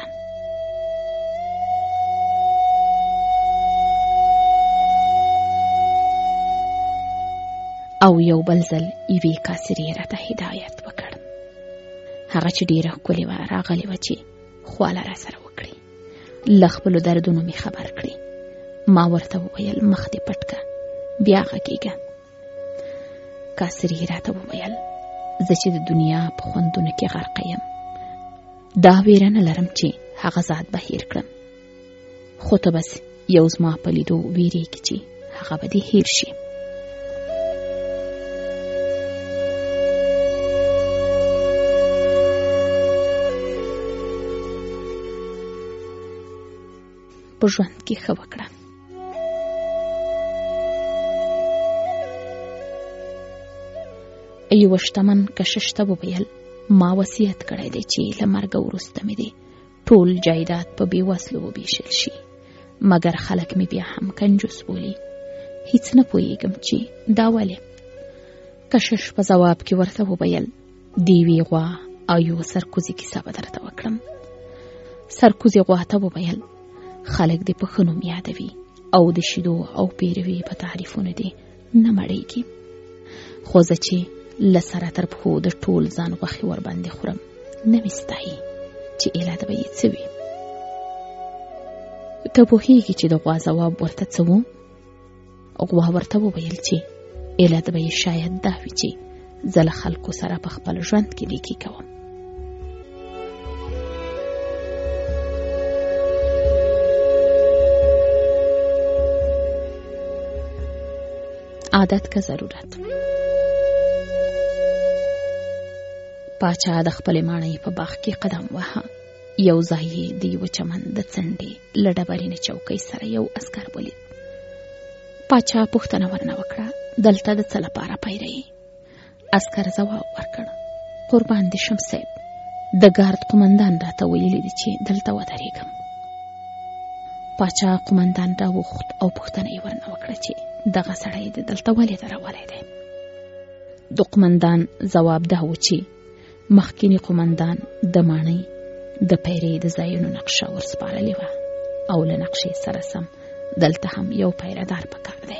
Speaker 11: او یو بل ځل یوې کاسرې راته هدایت وکړ. هغه چې ډیره ښکلې وه راغلې وه چې خواله را سره وکړي، له خپلو دردونو مې خبر کړي. ما ورته وویل مخ دې پټ که بیا غږېږه. کاسرې راته وویل زه چې د دنیا په خوندونو کې غرقه یم، دا ویره نه لرم چې هغه ذات به هیر کړم، خو ته بس یو زما په لیدو ویرېږي چې هغه به دې هیر شي. په ژوند کې ښه وکړه. یوه شتمن کشش ته وویل ما وصیت کړی دی چې له مرګه وروسته مې دی ټول جایداد په بې وسلو وبېشل شي، مګر خلک مې بیا هم کنجوس بولي. هیڅ نه پوهېږم چې دا ولې. کشش په ځواب کې ورته وویل د یوې غوا او یوه سرکوزي کیسه به درته وکړم. سرکوزي غوا ته وویل خلک دې په ښه نوم یادوي او د شیدو او پیروي په تعریفونو دې نه مړېږي، خو زه چې له سره تر پښو د ټول ځان غوښې ورباندې خورم نه مې ستایي چې ایله به یې څه وي. ته پوهېږي چې د غوا ځواب ورته څه و؟ غوا ورته وویل چې ایله به یې شاید دا وي چې زه له خلکو سره په خپل ژوند کې نیکي کوم. عادت کا ضرورت. پاچا د خپلې ماڼۍ په باغ کې قدم وهه. یو ځای یې د یوه چمن د څنډې له ډبرینې چوکۍ سره یو عسکر ولید. پاچا پوښتنه ورنه وکړه، دلته د څه لپاره پیرئ؟ عسکر ځواب ورکړ، قربان دې شم صاحب، د ګارد قمندان راته ویلي دي چې دلته ودرېږم. پاچا قمندان راوغوښت او پوښتنه یې ورنه وکړه چې دغه سړی د دلته ولې درولی دی؟ د قمندان ځواب دا و چې مخکینی قمندان د ماڼۍ د پیرې د ځایونو نقشه ورسپارلې وه او له نقشې سره سم دلته هم یو پیردار پکار دی.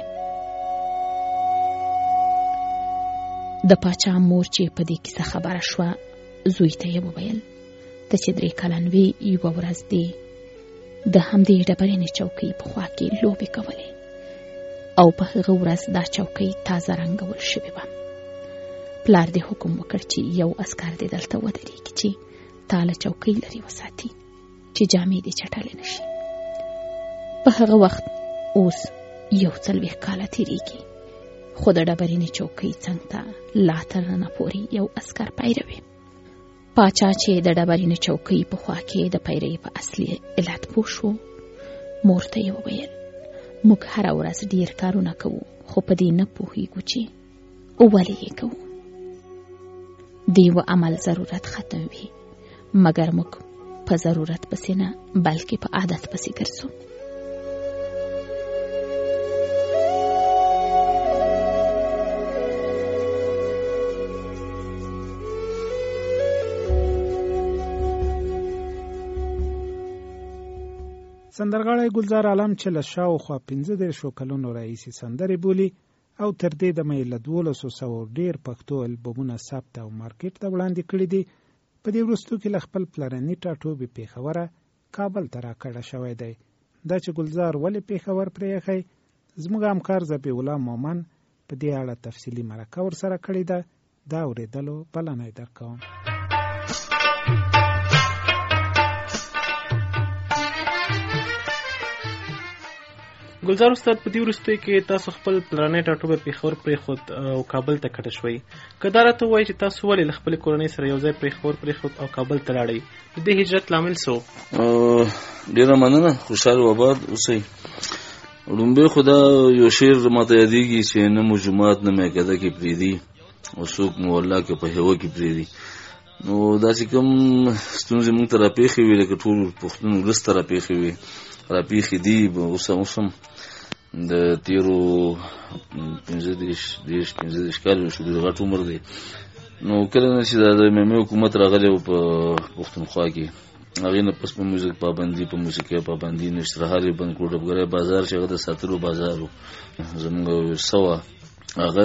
Speaker 11: د پاچا مور چې په دې کیسه خبره شوه، زوی ته یې وویل، ته چې درې کلن وې یوه ورځ دې د همدې ډبرینې چوکۍ په خوا کې لوبې کولې او په هغه ورځ دا چوکۍ تازه رنګول شوې وه. پلار دې حکم وکړ چې یو عسکر دې دلته ودرېږي چې تا له چوکۍ لرې وساتي چې جامې دې چټلې نشي. په هغه وخت اوس یو څلوېښت کاله تېرېږي، خو د ډبرینې چوکۍ څنګ ته لا تر ننه پورې یو عسکر پیروي. پاچا چې د ډبرینې چوکۍ په خوا کې د پیرۍ په اصلي علت پوه شو، مور ته یې وویل، موږ هره ورځ ډېر کارونه کوو، خو په دې نه پوهېږو چې ولې یې کوو. د یوه عمل ضرورت ختم وي، مګر موږ په ضرورت پسې نه بلکې په عادت پسې ګرځو.
Speaker 2: سندرغاړی ګلزار عالم چې له شاوخوا پنځه دېرشو کلونو راهیسې سندرې بولي او تر دې دمه یې له دولسو سوو ډېر پښتو البومونه ثبت او مارکېټ ته وړاندې کړي دي. په دې وروستو کې له خپل پلرني ټاټوبي پېښوره کابل ته راکډه شوی دی. دا چې ګلزار ولې پېښور پرېښی، زموږ همکار ذبیح الله مومن په دې اړه تفصیلي مرکه ورسره کړې ده. دا اورېدلو بلنه یې درکوم.
Speaker 6: ګلزار استاد، په دې وروستیو کې تاسو خپل پلرنی ټاټوبی پېښور پرېښود او کابل ته کډه شوئ. که دا راته ووایئ چې تاسو ولې له خپلې کورنۍ سره یو ځای پېښور پرېښود او کابل ته لاړئ، د دې هجرت لامل څه و؟
Speaker 4: ډېره مننه، خوشحال و آباد اوسئ. لومبۍ خو دا یو شعر ماته یادېږي چې نه مو جومات نه میکده کې پرېږدي او څوک مو والله که په هیوه کې پرېږدي. نو داسې کوم ستونزې موږ ته راپېښې وې، لکه ټول پښتون ولس ته راپېښې وې، راپېښې دي. اوس هم اوس هم د تېرو پنځه دېرش دېرش پنځه دېرش کال شو، ډېر غټ عمر دی. نو کله نه چې دا د میمې حکومت راغلی و په پښتونخوا کې، هغې نه پس په موزیک پابندي، په موسیقۍ پابندي، نشترحال یې بند کړو. ډبګری بازار چې هغه د ساتلو بازار و، زموږ ورثه وه، هغه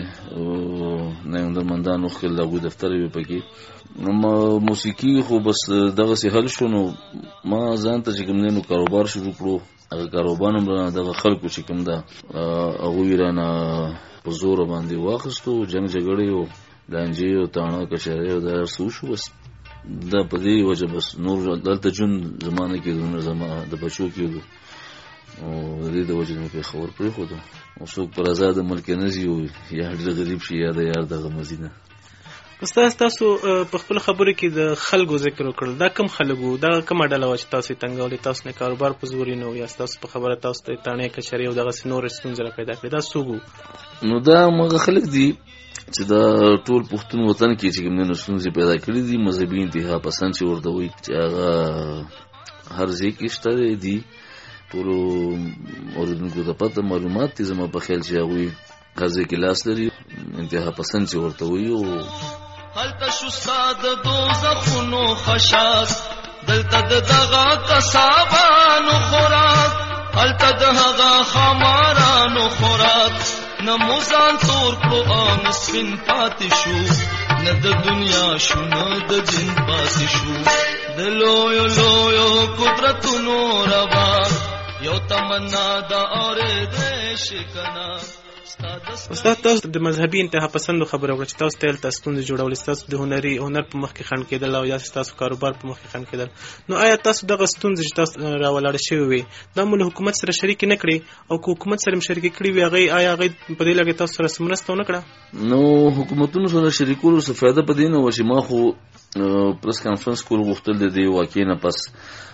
Speaker 4: نه هنرمندان وښکل، د هغوی دفتر یې پکې. نو موسیقي خو بس دغسې حل شو. نو ما ځان ته چې کوم دی نو کاروبار شروع کړو. هغه کاروبار هم رانه دغه خلکو چې کوم ده هغوی رانه په زوره باندې واخیستو، جنګ جګړې او لانجې او تاڼه کچارې او دا هر څه وشو. بس دا په دې وجه بس نور دلته ژوند زما نه کېدو، نه زما د بچو کېدو، او د دې د وجې مې پېښور پرېښودو. او څوک پر ازاده ملک نه ځي، یا ډېر غریب شي یا د یار دغه مزینه.
Speaker 6: استاد، تاسو په خپل خبرو کې د خلکو ذکر وکړل، دا کوم خلک وو؟ دا کومه ډله وه چې تاسو یې تنګولې؟ تاسو نه کاروبار په زور نه و، یا ستاسو په خبره تاسو ته تاڼې کچرې او دغسې نورې ستونزې را پیدا کړې؟ دا څوک وو؟
Speaker 4: نو دا هماغه خلک دي چې دا ټول پښتون وطن کې چې کوم دی نو ستونزې پیدا کړي دي. مذهبي انتها پسند چې ورته وایي، چې هغه هر ځای کې شته دي. ټولو اورېدونکو ته پته معلومات دي زما په خیال چې هغوی هر ځای کې لاس لري. انتها پسند چې ورته وایي، او
Speaker 12: هلته شو ستا د دوزخونو خشاک، دلته د دغه قصابانو خوراک، هلته د هغه خمارانو خوراک. نه مو ځان تور کړو او نه سپین پاتې شو، نه د دنیا شو نه د دین پاتې شو. د لویو لویو قدرتونو روا یو تمنا دا اورېدی شي کنه.
Speaker 6: استاد، تاسو د مذهبي انتها پسندو خبره وکړه چې تاسو ته هلته ستونزې جوړولې، ستاسو د هنري هنر په مخ کې خنډ کېدل او یا ستاسو کاروبار په مخ کې خنډ کېدل. نو آیا تاسو دغه ستونزې چې تاسو راولاړې شوې وې دا مو له حکومت سره شریکې نه کړې؟ او که حکومت سره مو شریکې کړې وي، هغې آیا هغې په دې لګې تاسو سره څه مرسته ونه کړه؟
Speaker 4: نو حکومتونو سره شریکولو څه فایده په دې نه وه چې ما خو پریس کانفرنس کول غوښتل د دې واقعې نه پس،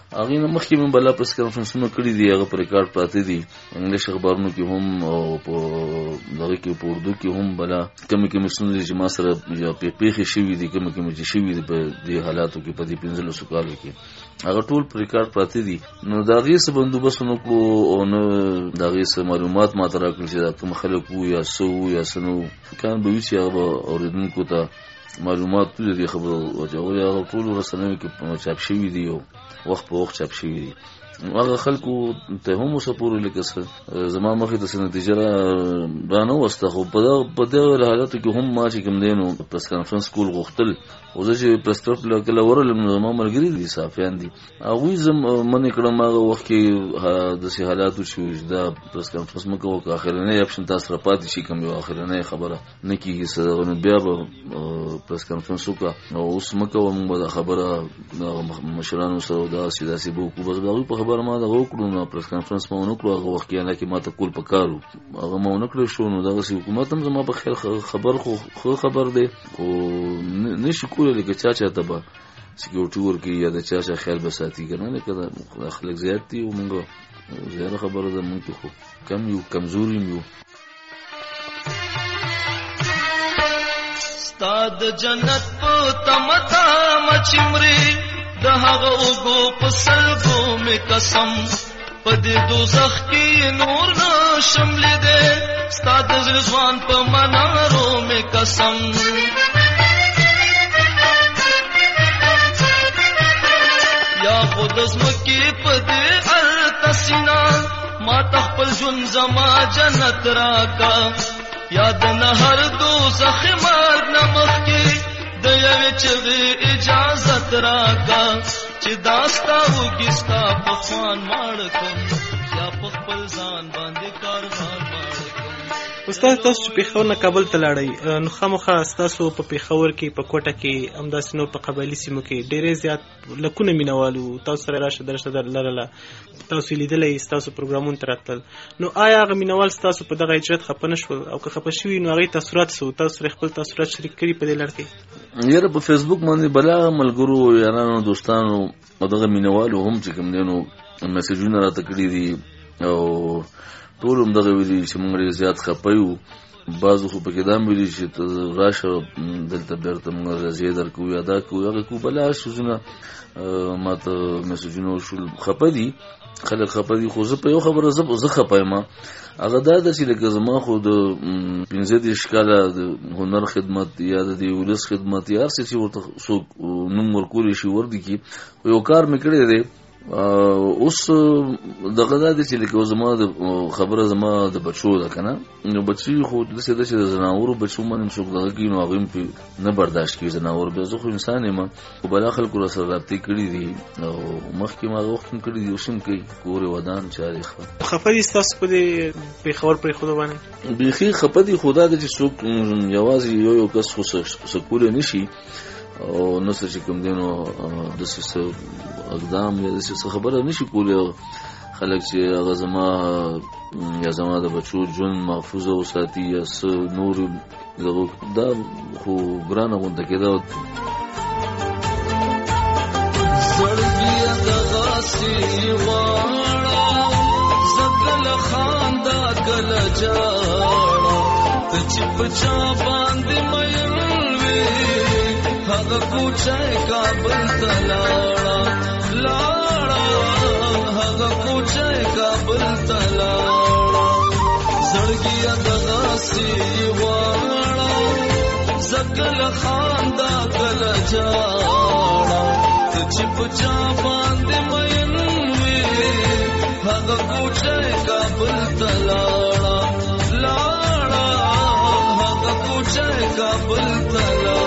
Speaker 4: هغه نه مخکې من بلا پریس کانفرنسونه کړي دي، هغه پر ریکارډ پراته دي، انګلیش اخبارونو کې هم او په دغه کې په اردو کې هم بلا کوم کوم څه چې ما سره یا پیښې شوې دي، کوم کوم چې شوې دي په دې حالاتو کې په دې پنځلسو کالو کې هغه ټول پر ریکارډ پراته دي. نو دا غي څه بندوبست نکړو او نو دا غي څه معلومات ما ته راکړي چې دا کوم خلک وو یا سو یا سنو کان به وی چې هغه اوریدونکو ته معلومات دې خبرو او یا ټول رسنیو کې چاپ شوی دی او وخت په وخت چاپ شوی دی. هغه خلکو ته هم سپور لیکه زما مخې ته نتیجه را نه وسته، خو په دغه حالاتو کې هم ما چې کوم دینو پریس کانفرنس کول غوښتل او زه چې پریس کلب لکه ورلم نو زما ملګري دي صحافیان دي، هغوی زم منې کړم هغه وخت کې داسې حالاتو چې دا پریس کانفرنس مه کوه، که اخرنی اپشن تاسو را پاتې شي کوم یو اخرنی خبره نه کېږي څه نو بیا به پریس کانفرنس وکړه او اوس مه کوه، موږ به دا خبره مشرانو سره داسې داسې به وکړو. بس د هغوی په خبره ما دغه وکړو نو پریس کانفرنس ما ونه کړو هغه وخت کې، حالانکې ما ته کول پکار و، هغه ما ونه کړی شو. نو دغسې حکومت هم زما په خیال خبر خو ښه خبر دی خو نشي کولی لکه چا چا ته به سکیورټي ورکړي یا د چا چا خیال به ساتي که نه، لکه دا خلک زیات دي او موږ زیاده خبره ده موږ خو کم یو کمزوري یو.
Speaker 12: ستا د جنت په تمتا مچمري د هغه اوګو په سلګو مې قسم په دې دوزخ کې نور نشم لیدې، ستا د رضوان په منارو مې قسم یا خود زمکی په دې التسینا ما تخپل ژوند زما جنت راکا، یاد نه هر دوزخ مرګ نه مخکې د یوې چغې اجازت راکا چې داستا وږي ستا په خوان ماړ کړم یا په خپل ځان باندې کاروان ماړ کړم.
Speaker 13: استاد تاسو چې پېښور نه کابل ته لاړئ نو خامخا ستاسو په پېښور کې په کوټه کې همداسې نور په قبایلي سیمو کې ډېرې زیات لکونه مینوالو تاسو سره راشه درشه لرله، تاسو لیدلی ستاسو پروګرامونو ته راتلل، نو آیا هغه مینوال ستاسو په دغه اجرت خفه نه شول او که خفه شوي نو هغې تاثرات څه وو؟ تاسو سره خپل تاثرات شریک کړي په دې لړ کې؟
Speaker 4: یاره په فیسبوک باندې بلا ملګرو یارانو دوستانو او دغه مینوالو هم چې کوم دی نو میسجونه راته کړي دي او ټول هم دغه ویلي چې موږ ډېر زیات خفه یو، بعضو خو پکې دا هم ویلي چې ته راشه دلته بېرته موږ رضیې درکوو یا دا کوو هغه کوو، بلا سوزونه ما ته میسجونه وشول. خفه دي خلک خفه دي، خو زه په یو خبره زه خفه یم، هغه دا ده چې لکه زما خو د پنځه دېرش کاله د هنر خدمت یا د دې ولس خدمت یا هر څه چې ورته څوک نوم ورکولی شي وردي کړي، خو یو کار مې کړی دی اوس دغه دا دی چې لکه زما د خبره زما د بچو ده که نه، نو بچي خو داسې ده چې د زناورو بچو باندې څوک دغه کوي نو هغوی هم پرې نه برداشت کوي زناور بیا. زه خو انسان یم خو بلا خلکو را سره رابطې کړي دي او مخکې ما هغه وخت هم کړي دي اوس هم کوي کور یې ودان چارې خپل.
Speaker 13: خفه دي ستاسو په دې پېښور پرېښودو باندې؟ بیخي
Speaker 4: خفه دي، خو دا ده چې څوک یوازې یو یو کس خو څه کولی نه شي او نه څه چې کوم دی نو داسې څه اقدام یا داسې څه خبره نه شي کولی خلک چې هغه زما یا زما د بچو ژوند محفوظه وساتي یا څه نور دغه دا خو ګرانه غونډه کېده.
Speaker 12: زړګیه دغسې غواړه زه کله خانده کله جاړه ته چې په چا باندې مین وې هغه کوچه کابل ته لاړه لاړه هغه کوچه کابل ته لاړه زړګیه دغسې غواړه زه کله خانده کله جاړه ته چې په چا باندې مین وې هغه کوچه کابل ته لاړه لاړه هغه کوچه کابل ته لاړه.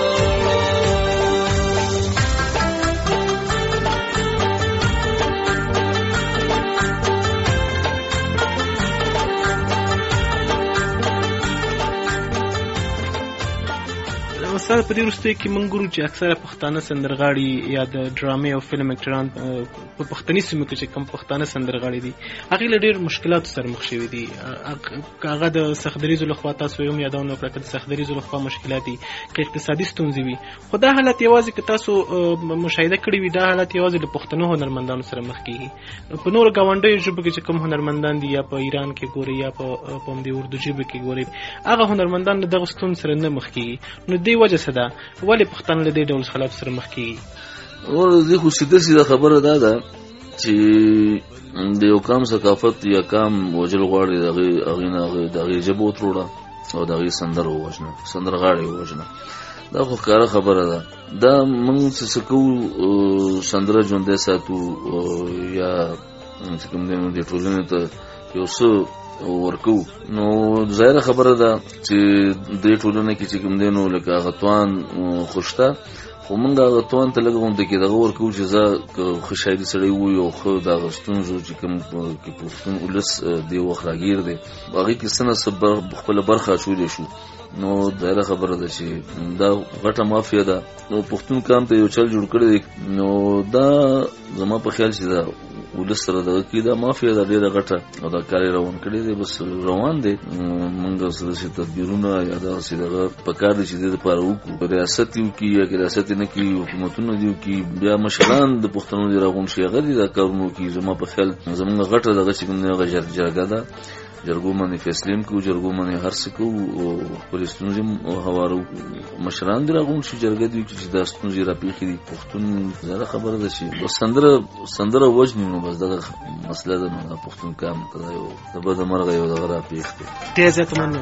Speaker 13: استاد په دې وروستیو کې موږ ګورو چې اکثره پښتانه سندرغاړي یا د ډرامې او فلم اکټران په پښتني سیمو کې چې کوم پښتانه سندرغاړي دي هغوی له ډېر مشکلاتو سره مخ شوي دي. هغه د سختدریزو لخوا تاسو یې هم یادونه وکړه که د سختدریزو لخوا مشکلات دي که اقتصادي ستونزې وي، خو دا حالت یوازې که تاسو مشاهده کړي وي دا حالت یوازې د پښتنو هنرمندانو سره مخ کېږي. په نورو ګاونډیو ژبو کې چې کوم هنرمندان دي یا په ایران کې ګورئ یا په همدې اردو ژبه کې ګورئ هغه هنرمندان له دغه ستونزو سره نه مخ کېږي. نو دې وجه څه ده؟ ولې پښتانه له دې ډول حالاتو سره مخ کېږي؟
Speaker 4: ورته خو سیده سیده خبره دا ده چې د یو قام ثقافت یا قام وجل غواړي هغې نه هغې د هغې ژبه وتروړه او د هغې سندره ووژنه، سندرغاړی ووژنه. دا خو ښکاره خبره ده. دا موږ څه کوو سندره ژوندی ساتو یا چې کوم دی نو دې ټولنې ته یو څه ورکو، نو ظاهره خبره ده چې دې ټولنه کې چې کوم دی نو لکه هغه توان خو شته، خو موږ هغه توان ته لږ غونډه کې دغه ورکوو چې زه که ښه شاعري سړی ووي او ښه د هغه ستونزو چې کوم کې پښتون ولس دې وخت راګیر دی هغې کې څه نه څه خپله برخه اچولی شو. نو ظاهره خبره ده چې دا غټه مافیا ده. نو پښتون قام ته یو چل جوړ کړی دی، نو دا زما په خیال چې دا ولس سره دغه کې دا مافیا ده ډېره غټه او دا کار یې روان کړی دی، بس روان دی. موږ داسې تدبیرونه یا داسې دغه پکار دی چې دې دپاره وکړو، ریاست یې وکړي یا که ریاست یې نه کړي حکومتونه دې وکړي، بیا مشران د پښتنو دې راغونډ شي هغه دې دا کارونه وکړي. زما په خیال زموږ غټه دغه چې کوم دی هغه جرګه ده، جرګو باندې فیصلې هم کوو، جرګو باندې هر څه کوو او خپلې ستونزې هم هوارو. مشران دې راغونډ شي، جرګه دې وکړي چې دا ستونزې راپېښې دي. پښتون زیاده خبره ده چې سندره سندره وژني، نو بس دغه مسله ده. نو دا پښتون قام ته دا یو د بده مرغه یو دغه راپېښ دی.
Speaker 13: ډېر زیاته مننه.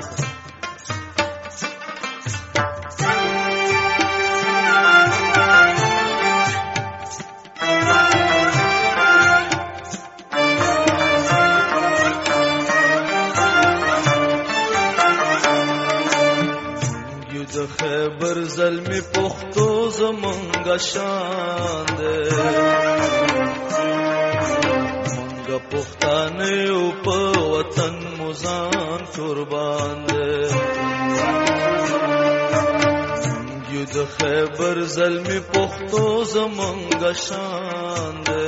Speaker 12: خیبر زلمی پختو زمانگا شان ده منگا پختانه او پا وطن مزان قربان ده منگیو ده خیبر زلمی پختو زمانگا شان ده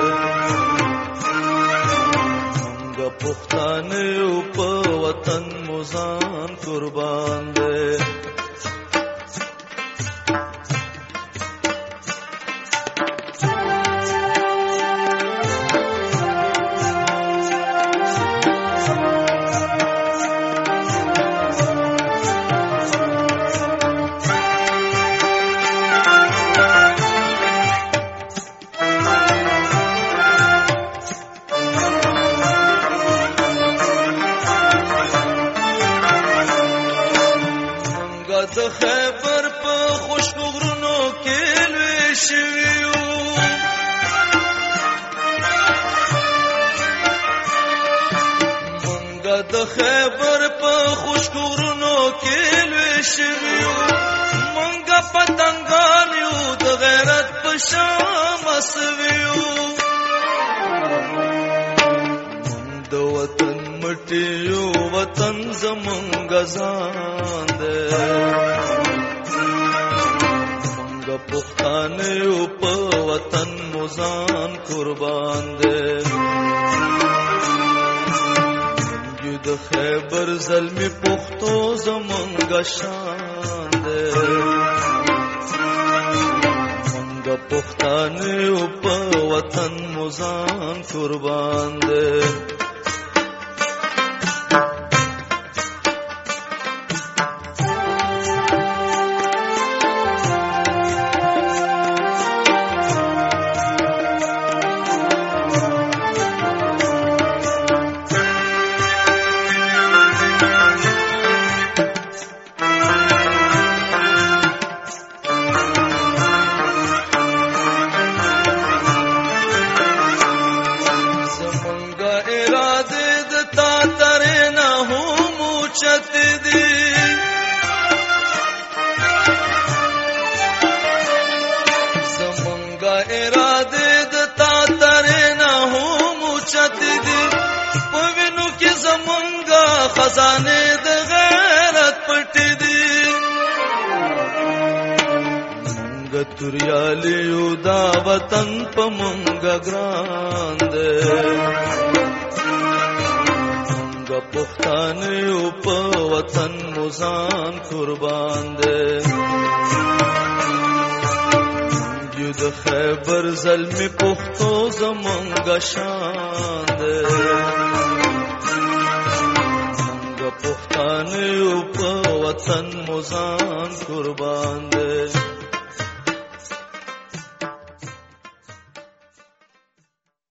Speaker 12: منگا پختانه او پا وطن مزان قربان ده د خیبر په خوشګورونو کې لوی شویو، مونږه پتنګان یو د غیرت په شام اسویو. مونږ د وطن مټي یو، وطن زمونږ ځان دی. مونږه پښتانه یو، په وطن مو ځان قربان دی. د خیبر زلمی پختو زمانگا شان ده منگا پختانه او پا وطن مزان قربان ده. خزانه د غیرت پټ دي، توریالیو دا وطن په مونږه ګران دی مونږه پښتانه یو په وطن مو ځان قربان دی مونږ د خیبر زلمي پښتو زمونږه شان دی مونږه پښتانه یو په وطن مو ځان قربان دی